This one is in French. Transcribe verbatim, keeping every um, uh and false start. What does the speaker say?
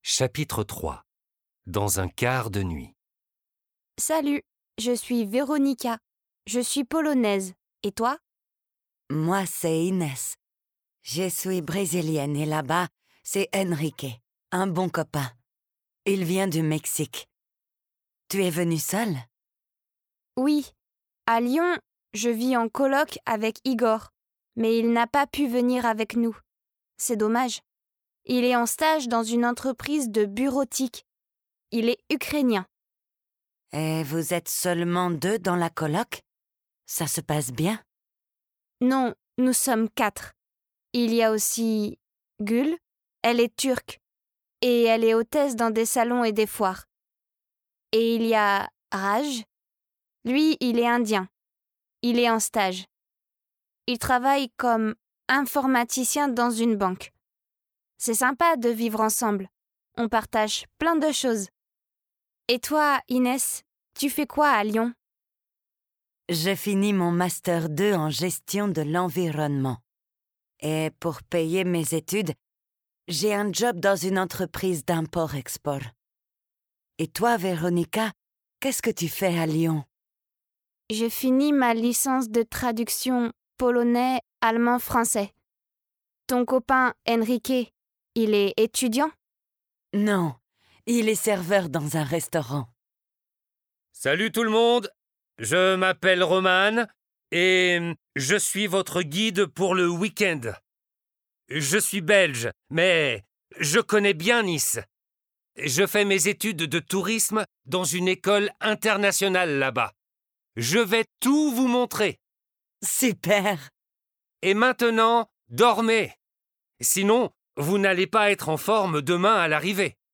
Chapitre trois. Dans un quart de nuit. Salut, je suis Véronica. Je suis polonaise. Et toi? Moi, c'est Inès. Je suis brésilienne et là-bas, c'est Enrique, un bon copain. Il vient du Mexique. Tu es venue seule? Oui. À Lyon, je vis en coloc avec Igor, mais il n'a pas pu venir avec nous. C'est dommage. Il est en stage dans une entreprise de bureautique. Il est ukrainien. Et vous êtes seulement deux dans la coloc? Ça se passe bien? Non, nous sommes quatre. Il y a aussi Gül, elle est turque, et elle est hôtesse dans des salons et des foires. Et il y a Raj, lui, il est indien. Il est en stage. Il travaille comme informaticien dans une banque. C'est sympa de vivre ensemble. On partage plein de choses. Et toi, Inès, tu fais quoi à Lyon? Je finis mon Master deux en gestion de l'environnement. Et pour payer mes études, j'ai un job dans une entreprise d'import-export. Et toi, Véronica, qu'est-ce que tu fais à Lyon? Je finis ma licence de traduction polonais, allemand, français. Ton copain Enrique, il est étudiant? Non, il est serveur dans un restaurant. Salut tout le monde, je m'appelle Roman et je suis votre guide pour le week-end. Je suis belge, mais je connais bien Nice. Je fais mes études de tourisme dans une école internationale là-bas. Je vais tout vous montrer. Super! Et maintenant, dormez. Sinon, vous n'allez pas être en forme demain à l'arrivée.